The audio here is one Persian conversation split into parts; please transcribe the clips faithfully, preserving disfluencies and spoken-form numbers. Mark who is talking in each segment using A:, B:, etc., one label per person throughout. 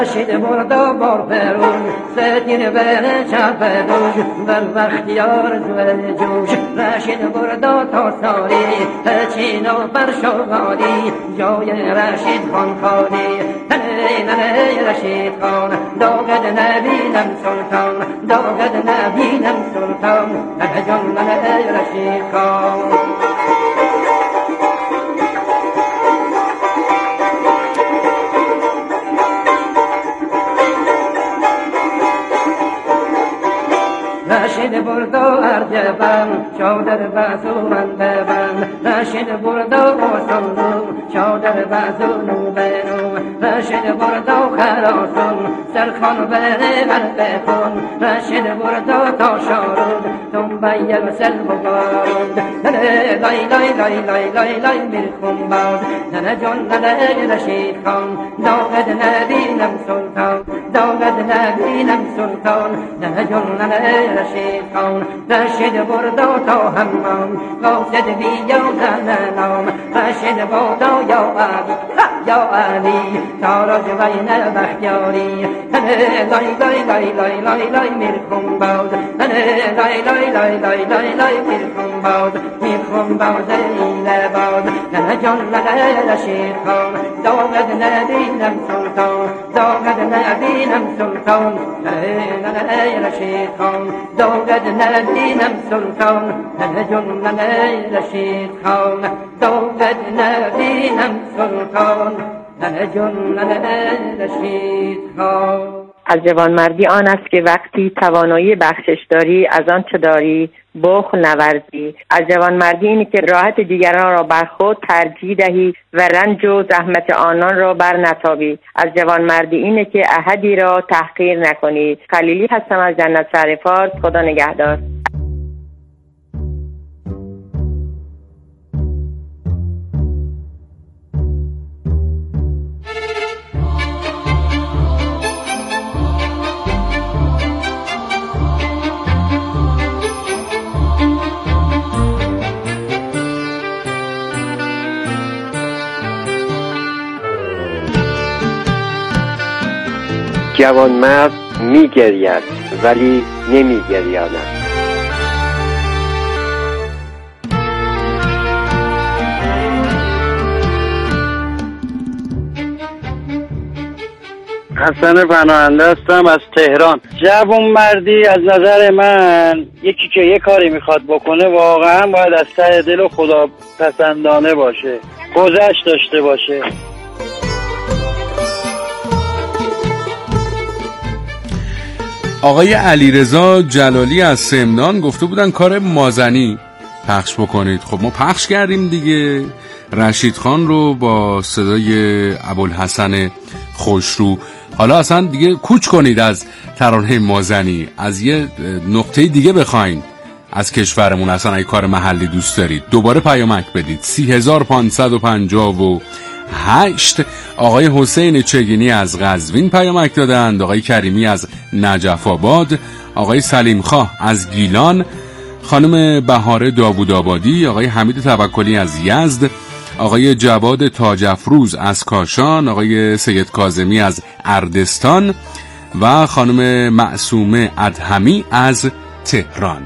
A: رشید بردا بار پرون ستین بین چپ دوش بر بختیار زوه جوش رشید بردا تا سالی چین و بر شغالی جای رشید خان خالی تنه ننه رشید خان داغد نبینم سلطان داغد نبینم سلطان ننه جان ننه رشید خان رشید بردا ارجبم چادر بازو من ببن رشید بردا آسانو چادر بازو نو بنو رشید بردا خراسون سرخان بره غرق کن رشید بردا تا شارود تنبیه و سر بگارد ننه لای لای لای لای لای لای میرخون باد ننه جان ننه رشید خان داغد نبینم سلطان داغد نبینم سلطان ننه جان ننه رشید خان رشید بردا تا همام قاصد بیا زننام رشید بردا یا علی یا علی تاراج بین بختیاری لای لای لای لای لای لای میرخون باد لای لای لای لای لای لای میرخون باد میرخون باد ایله باد ننه جان ننه رشید خان داغد نبینم سلطان داغد نبینم سلطان ننه رشید خان داغد نبینم سلطان ننه جان ننه رشید خان داغد نبینم سلطان ننه جان ننه رشید خان.
B: از جوانمردی آن است که وقتی توانایی بخشش داری از آن چه داری بخل نورزی. از جوانمردی اینه که راحت دیگران را بر خود ترجیح دهی و رنج و زحمت آنان را بر نتابی. از جوانمردی اینه که احدی را تحقیر نکنی. خلیلی هستم از جنت شهر فارس. خدا نگهدار.
C: جوانمرد می‌گرید ولی نمی‌گریاند.
D: حسن پناهنده هستم از تهران. جوانمردی از نظر من یکی که یه کاری میخواد بکنه واقعا باید از ته دل و خدا پسندانه باشه، گذشت داشته باشه.
E: آقای علیرضا جلالی از سمنان گفته بودن کار مازنی پخش بکنید. خب ما پخش کردیم دیگه. رشید خان رو با صدای ابوالحسن خوشرو. حالا اصلا دیگه کوچ کنید از ترانه مازنی، از یه نقطه دیگه بخواین از کشورمون اصلا اگه کار محلی دوست دارید دوباره پیامک بدید. سی هزار پانصد و پنجاه و هشت. آقای حسین چگینی از قزوین پیامک دادند. آقای کریمی از نجف آباد. آقای سلیم خواه از گیلان. خانم بهاره داوود آبادی. آقای حمید توکلی از یزد. آقای جواد تاج افروز از کاشان. آقای سید کاظمی از اردستان و خانم معصومه ادهمی از تهران.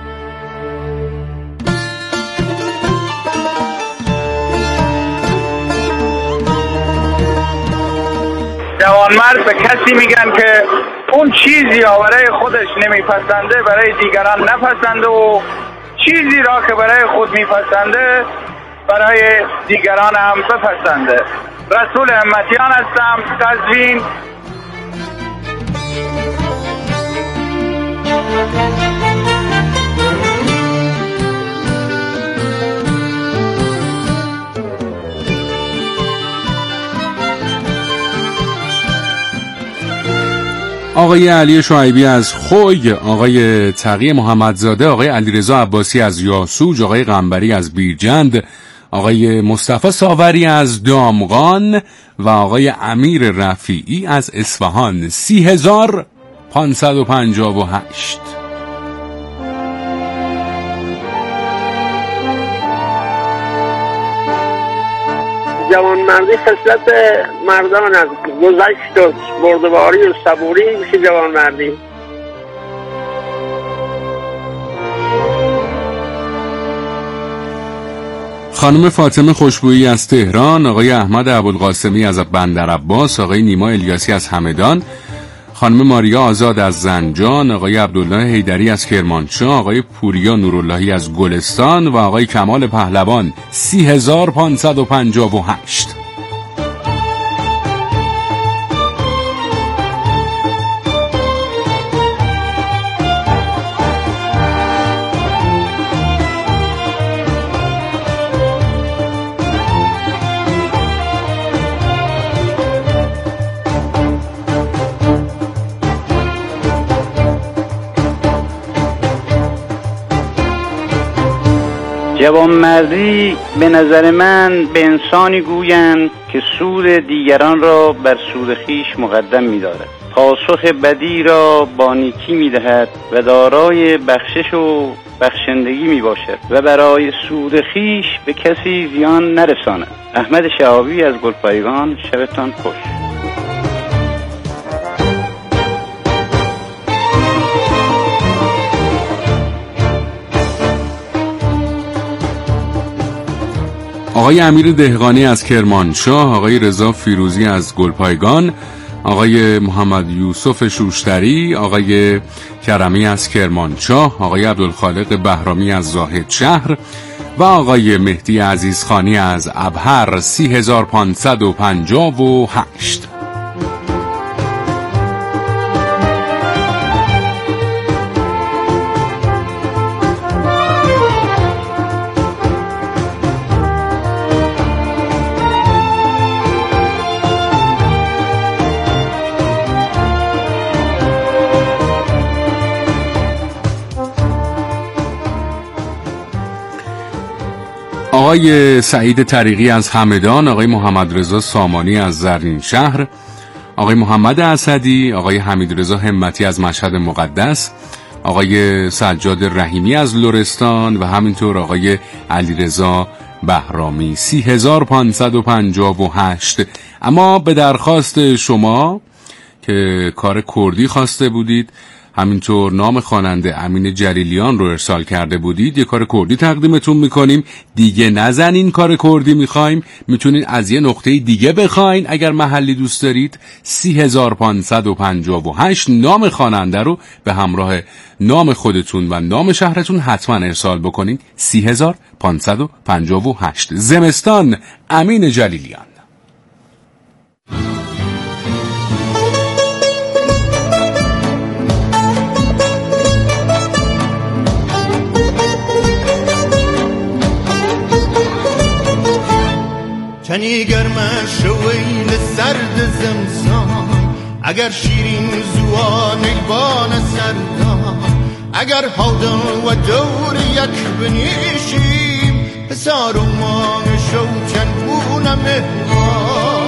D: جوانمرد به کسی میگن که اون چیزی را برای خودش نمیپسنده برای دیگران نپسنده و چیزی را که برای خود میپسنده برای دیگران هم بپسنده. رسول همتیان هستم، قزوین.
E: آقای علی شعیبی از خوی، آقای تقی محمدزاده، آقای علیرضا عباسی از یاسوج، آقای قنبری از بیرجند، آقای مصطفی ساوری از دامغان و آقای امیر رفیعی از اصفهان. سی هزار پانصد و پنجاه و هشت.
C: جوانمردی خصلت مردان است. گذشت و بردباری و صبوری میشه جوانمردی.
E: خانم فاطمه خوشبویی از تهران، آقای احمد ابوالقاسمی از بندر عباس، آقای نیما الیاسی از همدان، خانم ماریا آزاد از زنجان، آقای عبدالله حیدری از کرمانشاه، آقای پوریا نوراللهی از گلستان و آقای کمال پهلوان سی هزار پانصد و پنجاه و هشت.
F: جوانمردی به نظر من به انسانی گویند که سود دیگران را بر سود خویش مقدم می‌دارد، پاسخ بدی را با نیکی می‌دهد و دارای بخشش و بخشندگی میباشد و برای سود خویش به کسی زیان نرساند. احمد شهابی از گلپایگان. شبتان خوش.
E: آقای امیر دهقانی از کرمانشاه، آقای رضا فیروزی از گلپایگان، آقای محمد یوسف شوشتری، آقای کرمی از کرمانشاه، آقای عبدالخالق بهرامی از زاهد شهر و آقای مهدی عزیزخانی از ابهر سی هزار پانصد و پنجاه و هشت. آقای سعید طریقی از همدان، آقای محمد رضا سامانی از زرین شهر، آقای محمد اسدی، آقای حمید رضا همتی از مشهد مقدس، آقای سجاد رحیمی از لرستان و همینطور آقای علیرضا بهرامی سی هزار پانصد و پنجاه و هشت. اما به درخواست شما که کار کردی خواسته بودید، همینطور نام خواننده امین جلیلیان رو ارسال کرده بودید، یه کار کردی تقدیمتون میکنیم. دیگه نزنین کار کردی میخوایم، میتونین از یه نقطه دیگه بخواین اگر محلی دوست دارید. سی هزار پانصد و پنجاه و هشت نام خواننده رو به همراه نام خودتون و نام شهرتون حتما ارسال بکنین. سی هزار پانصد و پنجاه و هشت. زمستان، امین جلیلیان.
G: تنی گرمه شویل سرد زمستان، اگر شیرین زوان ایبان سردان، اگر هودن و دور یک بنیشیم، پسار و مان شوچن بونم مهمان.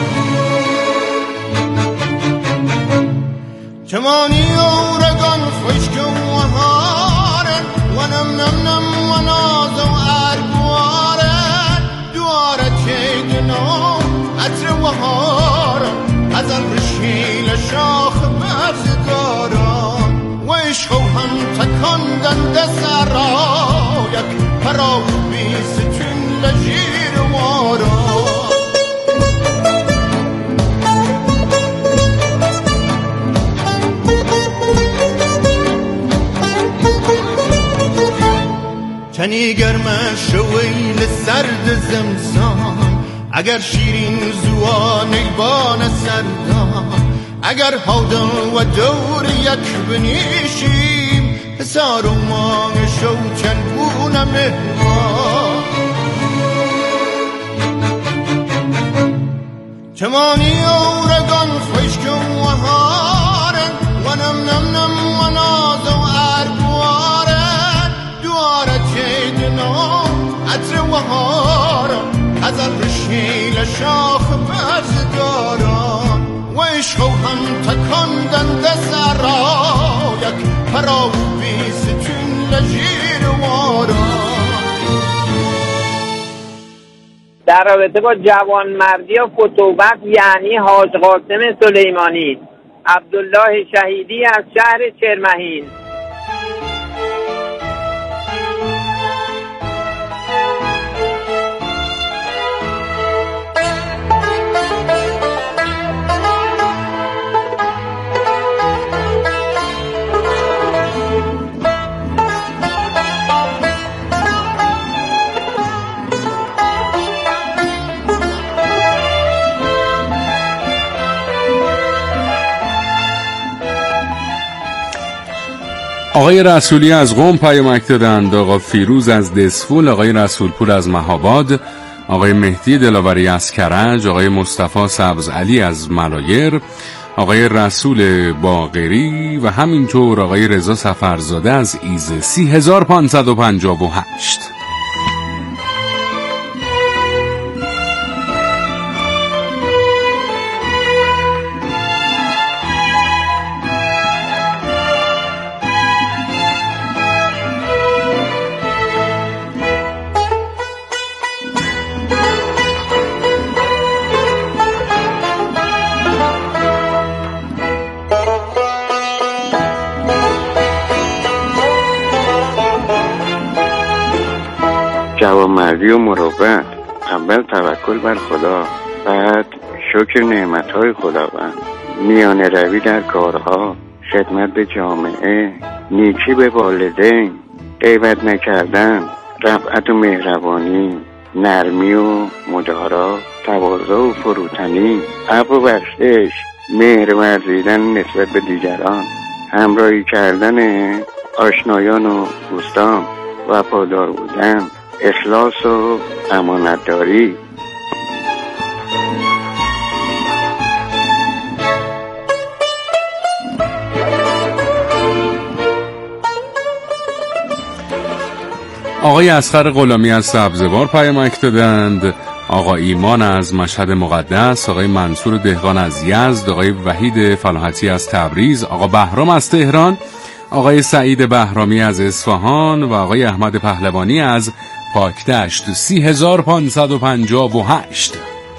G: تمانی اورگان خشک و هارن و نم نم نم و ناز و ارگوارن، دواره چیدنو عطر و هارن، از الرشیل شاخ برزگاران، و عشق و هم تکندن دست را یک پراو بیستون لجیر واران. تنی گرمه شویل سرد زمستان، اگر شیرین زوان ایبان سردان، اگر هودن و دور یک بنیشیم، پسار و مان شوچن بونم مهمان. تمانی اورگان خشک و هارن و نم نم نم و ناز و ارگوارن، دواره چیدنو عطر و هارن، از الرشیل شاخ برزگاران، و عشق و هم تکندن دست را یک پراو بیستون لجیر واران.
H: در رابطه با جوانمردی و فتوبت یعنی حاج قاسم سلیمانی. عبدالله شهیدی از شهر چرمهین.
E: آقای رسولی از قم پیامک دادند، آقا فیروز از دسفول، آقای رسولپور از مهاباد، آقای مهدی دلاوری از کرج، آقای مصطفی سبزعلی از ملایر، آقای رسول باقری و همینطور آقای رضا سفرزاده از ایزه. سی هزار پانصد و پنجاه و هشت.
I: جوانمردی و مروت، اول توکل بر خدا، بعد شکر نعمتهای خداوند، میانه روی در کارها، خدمت به جامعه، نیکی به والدین، غیبت نکردن، رفعت و مهربانی، نرمی و مدارا، تواضع و فروتنی، عفو و بخشش، مهر ورزیدن نسبت به دیگران، همراهی کردن آشنایان و دوستان، وفادار بودن، اخلاص و امانتداری.
E: آقای اصغر غلامی از سبزوار پیامک دادند، آقا ایمان از مشهد مقدس، آقای منصور دهقان از یزد، آقای وحید فلاحتی از تبریز، آقا بهرام از تهران، آقای سعید بهرامی از اصفهان و آقای احمد پهلوانی از پاکدشت. سی هزار پانصد و پنجاه و هشت.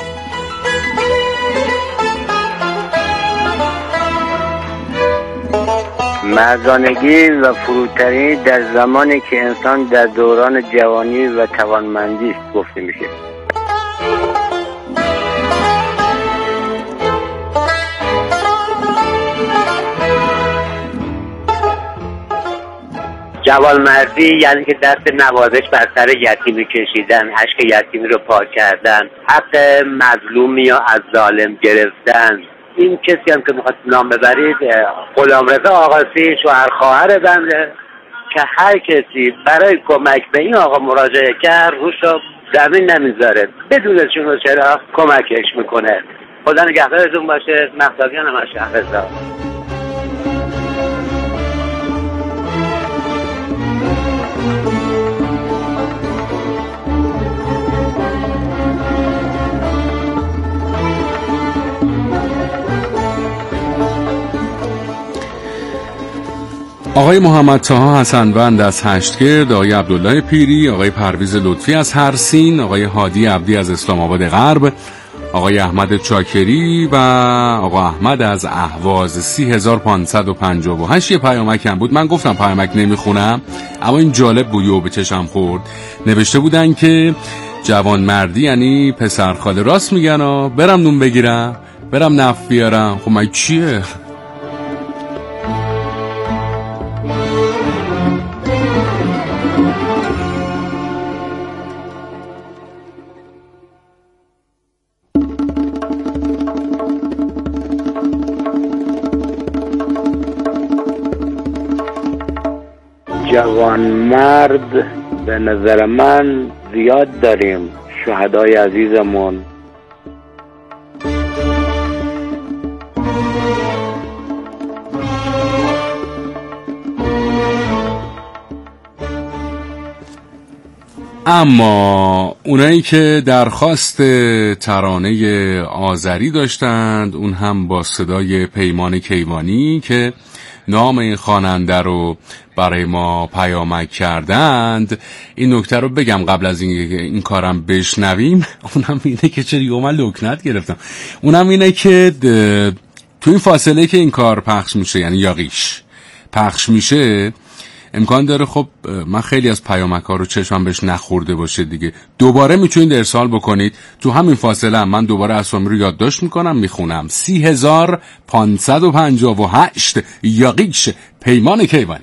J: مردانگی و فروتنی در زمانی که انسان در دوران جوانی و توانمندی است گفته میشه.
K: جوانمردی یعنی که دست نوازش بر سر یتیمی کشیدن، اشک یتیمی رو پاک کردن، حق مظلومی یا از ظالم گرفتن. این کسی هم که میخواد نام ببرید غلامرضا آقاسی، شوهر خواهر بنده، که هر کسی برای کمک به این آقا مراجعه کرد روش رو زمین نمیذاره، بدون چون چرا کمکش میکنه. خدا نگهدارتون باشه. مهدویان هم از شهرزاد.
E: آقای محمد طه حسنوند از هشتگرد، آقای عبدالله پیری، آقای پرویز لطفی از هرسین، آقای هادی عبدی از اسلام آباد غرب، آقای احمد چاکری و آقا احمد از اهواز. سی هزار پانصد و پنجاه و هشت. یه پیامک هم بود، من گفتم پیامک نمیخونم اما این جالب بود و به چشم خورد. نوشته بودن که جوانمردی یعنی پسر خاله. راست میگن ها، برم نون بگیرم، برم نفت بیارم، خب من چیه؟
J: جوانمرد به نظر من زیاد داریم، شهدای عزیزمون،
E: اما اونایی که درخواست ترانه آذری داشتند اون هم با صدای پیمان کیوانی که نام این خواننده رو برای ما پیامک کردند. این نکته رو بگم قبل از این این کارم بشنویم. اونم اینه که چرا من لکنت گرفتم. اونم اینه که تو این فاصله که این کار پخش میشه، یعنی یاغیش پخش میشه، امکان داره خب من خیلی از پیامک ها رو چشمم بهش نخورده باشه دیگه. دوباره میتونید ارسال بکنید. تو همین فاصله هم من دوباره اسامی رو یادداشت میکنم، میخونم. سی هزار پانصد و پنجاه و هشت یاغیش پیمان کیوانی.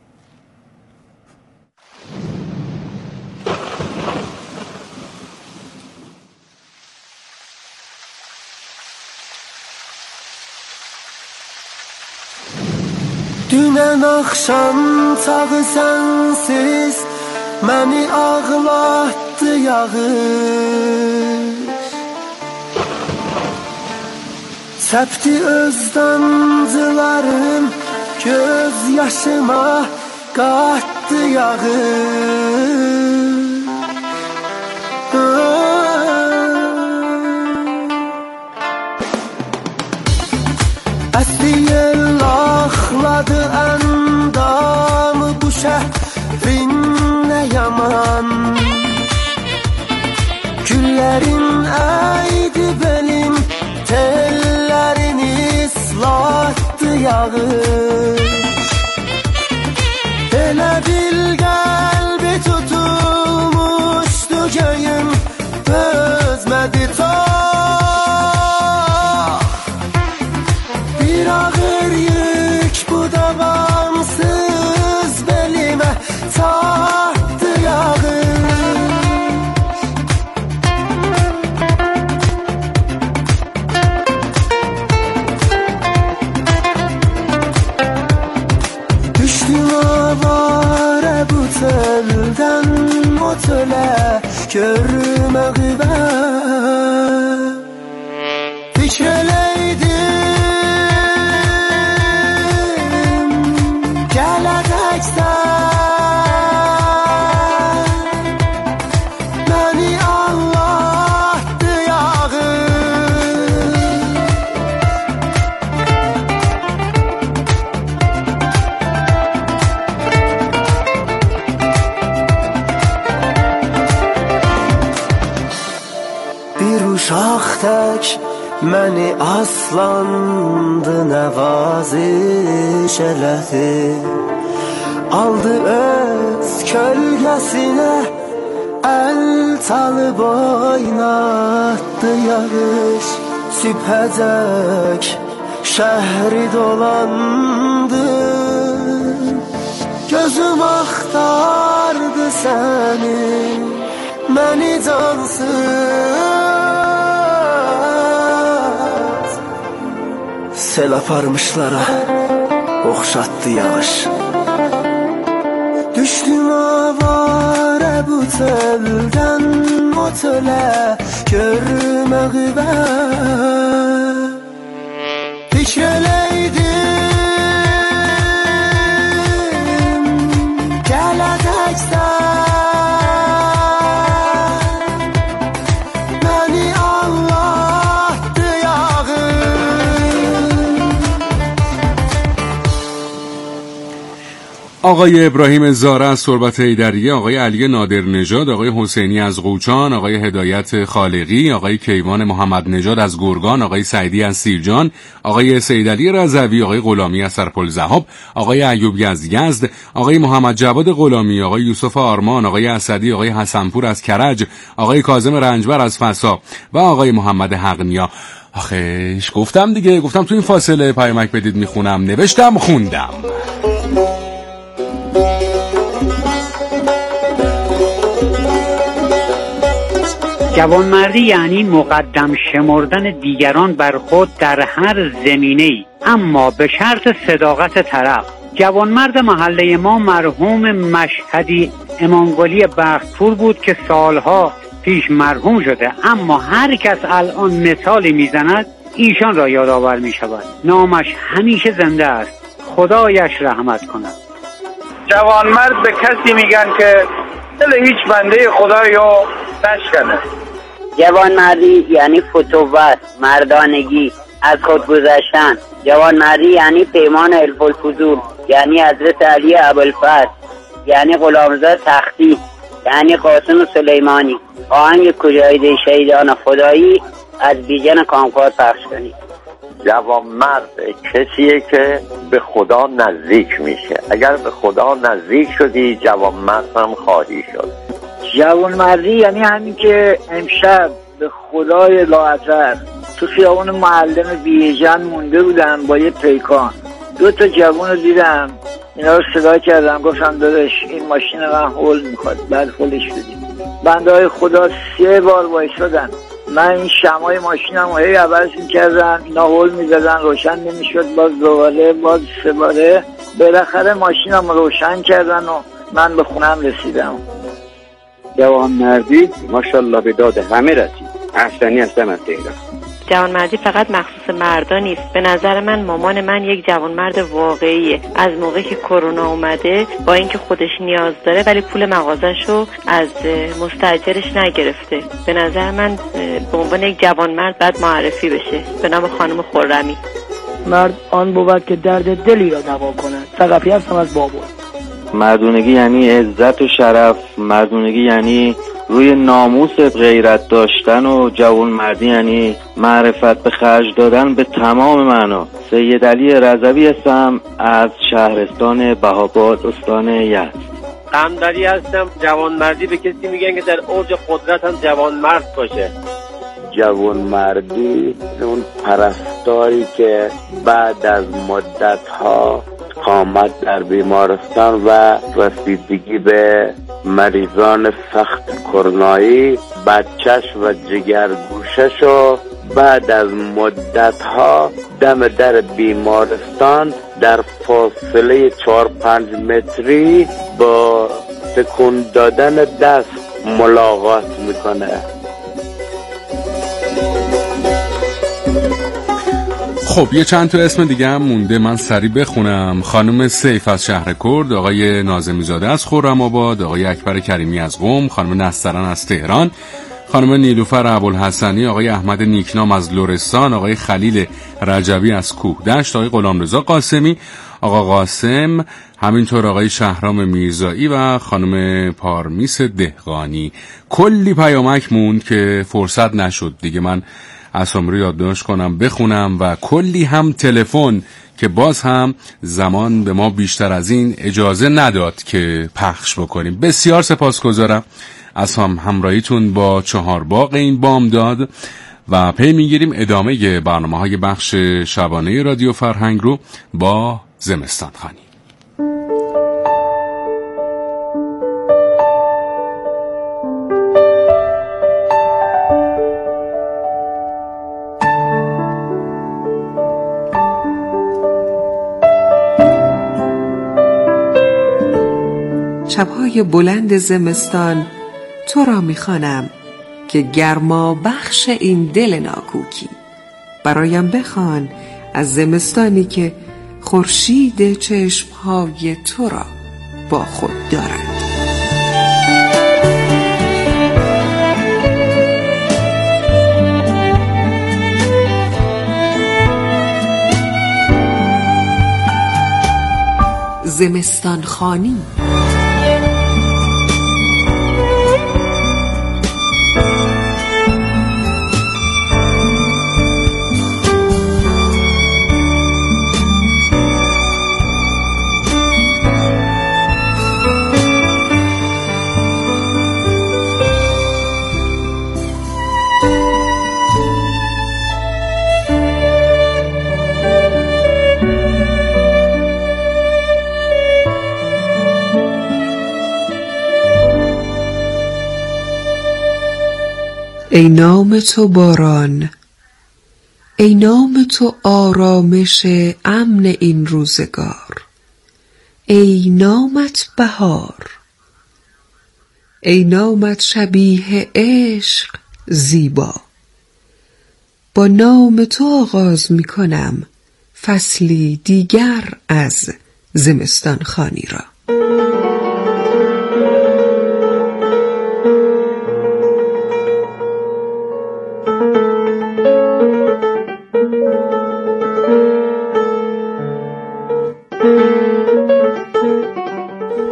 L: Dünən axşam çağı sənsiz məni ağlatdı yağış, səpdi öz damcılarım göz yaşıma qatdı yağış. Əsli yel axladı əndamı bu şəhrin nə yaman, güllərin əydi belin, tellərini ıslatdı yağış. Elə bil qəlbi tutulmuşdu göyüm, özmədi ta. Bir ağır yük bu davamsız belime çarptı yağış. Düştüm avare bu telden o töle, görme gıybet fikreleydim. Məni Allah'dı yağış. Bir uşaq tək məni aslandı nəvaziş elədi, aldı öz kölgəsinə əl çalıb oynattı yağış. Sübhəcək şəhri dolandı, gözüm axtardı səni, məni cansız sel aparmışlara oxşatdı yağış. Düştüm avare bu telden o töle, görme gıybet fikreleydim. Gələdəksən məni Allah'dı yağış.
E: آقای ابراهیم زاره از تربت ایدریه، آقای علی نادر نژاد، آقای حسینی از قوچان، آقای هدایت خالقی، آقای کیوان محمد نژاد از گرگان، آقای سعیدی از سیرجان، آقای سیدعلی رضوی، آقای غلامی از سرپل ذهب، آقای ایوبی از یزد، آقای محمد جواد غلامی، آقای یوسف آرمان، آقای اسدی، آقای حسنپور از کرج، آقای کاظم رنجبر از فسا و آقای محمد حقنیا. آخیش گفتم دیگه، گفتم تو این فاصله پیامک بدید میخونم، نوشتم خوندم.
M: جوانمردی یعنی مقدم شمردن دیگران بر خود در هر زمینه‌ای، اما به شرط صداقت طرف. جوانمرد محله ما مرحوم مشهدی امامقلی بختپور بود که سالها پیش مرحوم شده، اما هر کس الان مثالی میزند ایشان را یادآور می شود. نامش همیشه زنده است، خدایش رحمت کند.
D: جوانمرد به کسی میگن که دل هیچ بنده خدایو نشکنه.
J: جوانمردی یعنی فتوت، مردانگی،
K: از خود گذشتن. جوانمردی یعنی پیمان الف الفضول، یعنی حضرت علی ابوالفضل، یعنی غلامرضا تختی، یعنی قاسم سلیمانی. آهنگ کجایده شهیدان خدایی از بیژن کامکار پخش کنید.
N: جوانمرد کسیه که به خدا نزدیک میشه. اگر به خدا نزدیک شدی جوانمرد هم خواهی شد.
O: جوانمردی یعنی همین که امشب به خدای لااثر تو خیابون معلم بیژن مونده بودم با یه پیکان. دو تا جوان رو دیدم، اینا رو صدا کردم، گفتم داداش این ماشین من هول میخواد، بعد هولش بدیم. بنده های خدا سه بار وایسادن، من این شمای ماشینم رو هی عوض میکردم، اینا هول میزدن، روشن نمیشد، باز دوباره، باز سه باره. بالاخره ماشینم روشن کردن و من به خونم رسیدم.
F: جوانمردی ماشاءالله به داد همه رسید. احسانی هستم از تهران.
B: جوانمردی فقط مخصوص مردا نیست. به نظر من مامان من یک جوانمرد واقعیه. از موقعی که کرونا اومده با اینکه خودش نیاز داره ولی پول مغازه‌شو از مستاجرش نگرفته. به نظر من به عنوان یک جوانمرد باید معرفی بشه به نام خانم خرمی.
P: مرد آن بود که درد دلی را دوا کند. ثقفی هستم از بابل.
Q: مردونگی یعنی عزت و شرف. مردونگی یعنی روی ناموس غیرت داشتن و جوانمردی یعنی معرفت به خرج دادن به تمام معنا. سید علی رضوی هستم از شهرستان بهاباد استان یزد.
R: قمدری هستم. جوانمردی به کسی میگن که در اوج قدرت هم جوانمرد باشه.
S: جوانمردی اون پرستاری که بعد از مدت‌ها آمد در بیمارستان و رسیدگی به مریضان سخت کرونایی بچهش و جگرگوششو بعد از مدت‌ها دم در بیمارستان در فاصله چهار پنج متری با تکون دادن دست ملاقات میکنه.
E: خب یه چند تا اسم دیگه هم مونده، من سریع بخونم. خانم سیف از شهر کرد، آقای ناظمی زاده از خرم‌آباد، آقای اکبر کریمی از قم، خانم نسترن از تهران، خانم نیلوفر ابوالحسنی، آقای احمد نیکنام از لرستان، آقای خلیل رجبی از کوهدشت، آقای غلامرضا قاسمی، آقا قاسم، همینطور آقای شهرام میرزایی و خانم پارمیس دهقانی. کلی پیامک موند که فرصت نشد دیگه من اسامی رو یادداشت کنم بخونم و کلی هم تلفن که باز هم زمان به ما بیشتر از این اجازه نداد که پخش بکنیم. بسیار سپاسگزارم از هم همراهیتون با چهار باغ این بامداد و پی میگیریم ادامه برنامه های بخش شبانه رادیو فرهنگ رو با زمستان خانی.
T: شب‌های بلند زمستان تو را می‌خوانم که گرما بخش این دل ناکوکی. برایم بخوان از زمستانی که خورشید چشم‌های تو را با خود دارد. زمستان خوانی. ای نام تو باران، ای نام تو آرامش امن این روزگار، ای نامت بهار، ای نامت شبیه عشق زیبا. با نام تو آغاز می کنم فصلی دیگر از زمستان خوانی را.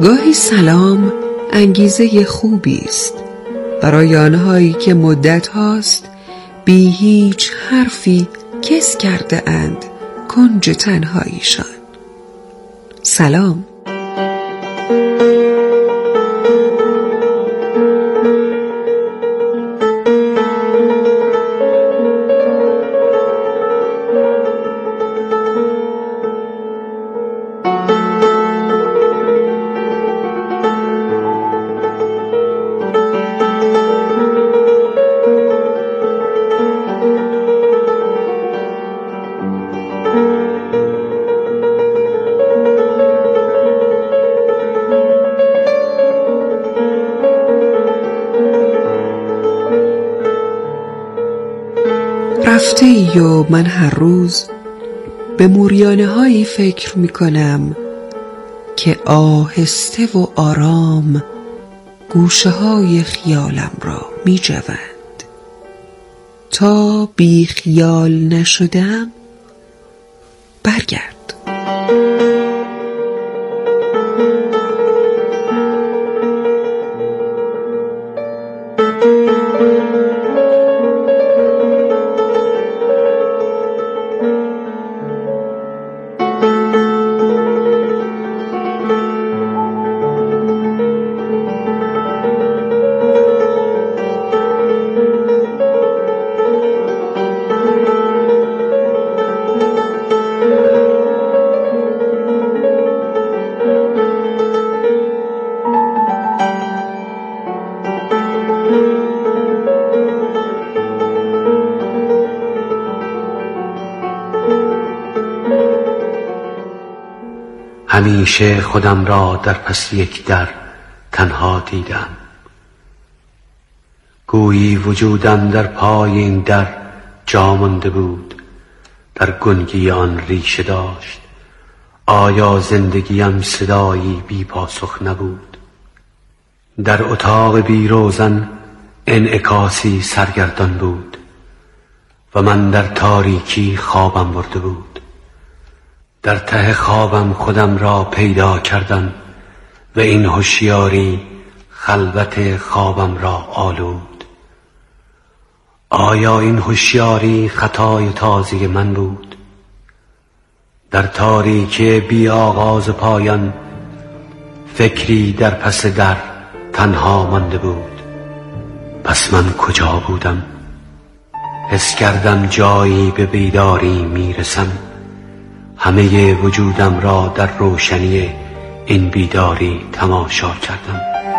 T: گاهی سلام انگیزه خوبی است برای آنهایی که مدت هاست بی هیچ حرفی کس کرده اند کنج تنهاییشان. سلام. رفته ای و من هر روز به موریانه هایی فکر می کنم که آهسته و آرام گوشه های خیالم را می جوند. تا بی خیال نشدم برگرد.
B: همیشه خودم را در پس یک در تنها دیدم. گویی وجودم در پای این در جا مانده بود، در گنگی آن ریشه داشت. آیا زندگیم صدایی بی پاسخ نبود؟ در اتاق بی روزن انعکاسی سرگردان بود و من در تاریکی خوابم برده بود. در ته خوابم خودم را پیدا کردم و این هوشیاری خلوت خوابم را آلود. آیا این هوشیاری خطای تازه من بود؟ در تاریکی بی آغاز پایان فکری در پس در تنها مانده بود. پس من کجا بودم؟ حس کردم جایی به بیداری میرسم. همه وجودم را در روشنی این بیداری تماشا کردم.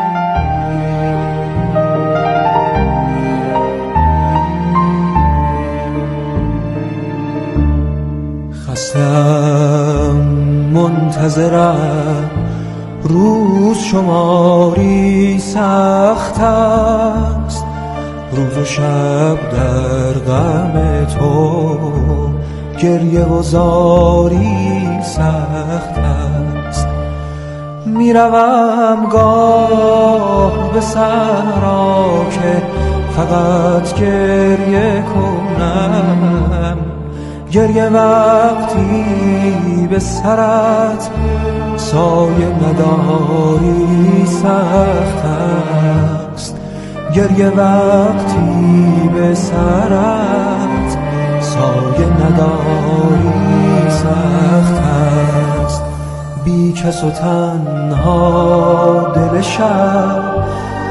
L: خستم منتظرم، روز شماری سخت است، روز و شب در غم تو گریه و زاری سخت است. میروم گاه به صحرا که فقط گریه کنم، گریه وقتی به سرت سایه نداری سخت است. گریه وقتی به سرت سایه نداری سخت است. بی کس و تنها دل شب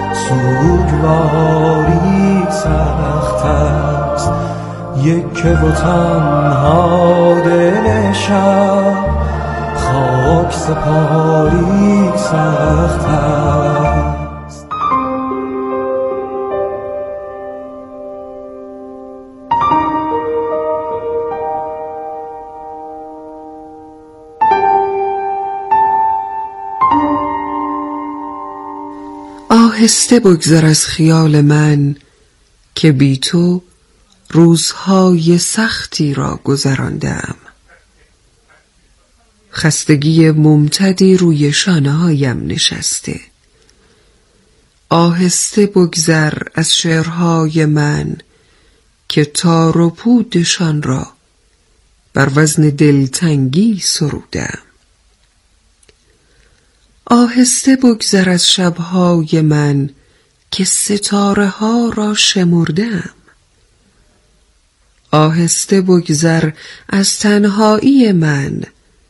L: سوگواری سخت است. یک و تنها دل شب خاک سپاری سخت است.
T: آهسته بگذر از خیال من که بی تو روزهای سختی را گذراندم. خستگی ممتدی روی شانه‌هایم نشسته. آهسته بگذر از شعرهای من که تار و پودشان را بر وزن دلتنگی سرودم. آهسته بگذر از شبهای من که ستاره ها را شمردم. آهسته بگذر از تنهایی من